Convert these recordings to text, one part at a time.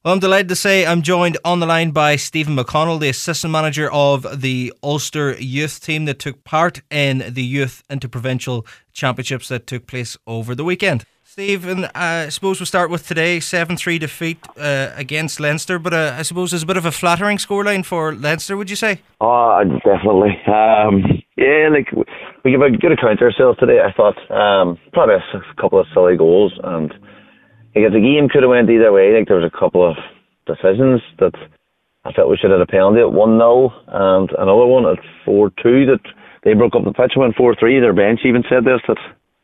Well, I'm delighted to say I'm joined on the line by Stephen McConnell, the assistant manager of the Ulster youth team that took part in the Youth Interprovincial Championships that took place over the weekend. Stephen, I suppose we'll start with today, 7-3 defeat against Leinster, but I suppose it's a bit of a flattering scoreline for Leinster, would you say? Oh, definitely. We gave a good account of ourselves today, I thought. Probably a couple of silly goals, and if the game could have went either way. There was a couple of decisions that I felt we should have had a penalty at 1-0 and another one at 4-2 that they broke up the pitch and went 4-3. Their bench even said this, that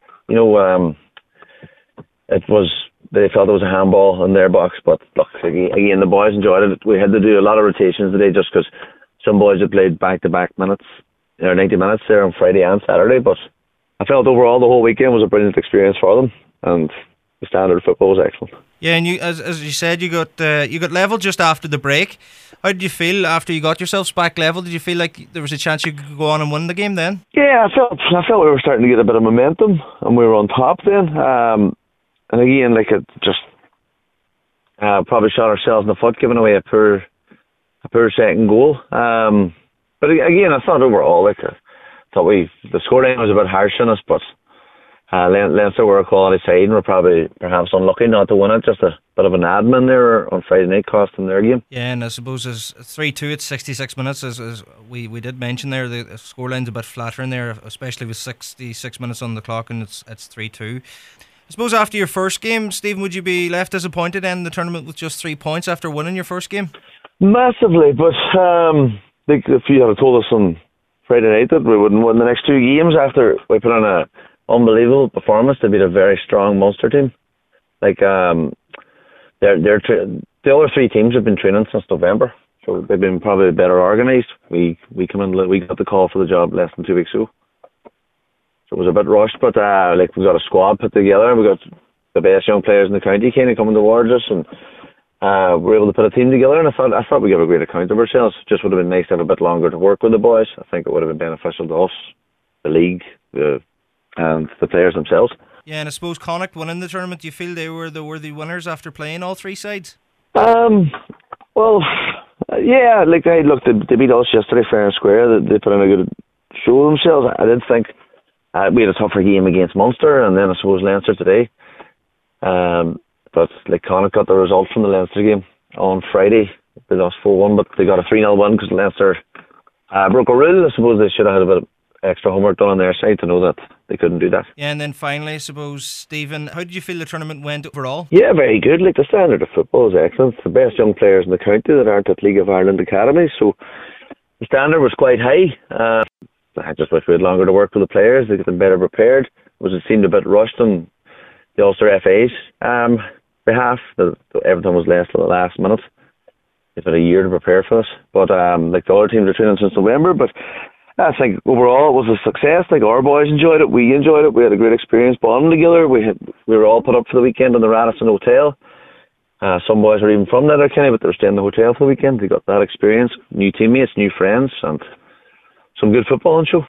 they felt it was a handball in their box. But look, again, the boys enjoyed it. We had to do a lot of rotations today just because some boys had played back-to-back minutes, or 90 minutes there on Friday and Saturday. But I felt overall the whole weekend was a brilliant experience for them, and the standard of football was excellent. Yeah, and you, as you said, you got level just after the break. How did you feel after you got yourselves back level? Did you feel like there was a chance you could go on and win the game then? Yeah, I felt we were starting to get a bit of momentum, and we were on top then. And again, it just probably shot ourselves in the foot, giving away a poor second goal. But again, I thought overall, the scoreline was a bit harsh on us, but Leinster were a quality side and were probably perhaps unlucky not to win it. Just a bit of an admin there on Friday night cost them their game. Yeah, and I suppose as 3-2 at 66 minutes, as we did mention there, the scoreline's a bit flatter in there, especially with 66 minutes on the clock, and it's 3-2. I suppose after your first game, Stephen, would you be left disappointed in the tournament with just 3 points after winning your first game? Massively, but if you had told us on Friday night that we wouldn't win the next 2 games after we put on a unbelievable performance to beat a very strong Munster team. The other 3 teams have been training since November, so they've been probably better organised. We got the call for the job less than 2 weeks ago, so it was a bit rushed. But we got a squad put together. We got the best young players in the county kind of coming towards us, and we were able to put a team together. And I thought we gave a great account of ourselves. Just would have been nice to have a bit longer to work with the boys. I think it would have been beneficial to us, the league, and the players themselves. Yeah, and I suppose Connacht winning the tournament, do you feel they were the worthy winners after playing all 3 sides? Well, yeah, they beat us yesterday fair and square. They put in a good show of themselves. I did think we had a tougher game against Munster, and then I suppose Leinster today. But Connacht got the result from the Leinster game on Friday. They lost 4-1, but they got a 3-0 win because Leinster broke a rule. I suppose they should have had a bit of extra homework done on their side to know that they couldn't do that. Yeah, and then finally, I suppose, Stephen, how did you feel the tournament went overall? Yeah, very good. The standard of football is excellent. It's the best young players in the county that aren't at League of Ireland academies, so the standard was quite high. I just wish we had longer to work with the players. They get them better prepared. It seemed a bit rushed on the Ulster FA's behalf. Everything was less till the last minute. They've had a year to prepare for this. But the other teams are training since November, but I think overall it was a success. Our boys enjoyed it, we enjoyed it, we had a great experience bonding together. We were all put up for the weekend in the Radisson Hotel. Some boys were even from Letterkenny, but they were staying in the hotel for the weekend. They got that experience, new teammates, new friends, and some good football on show.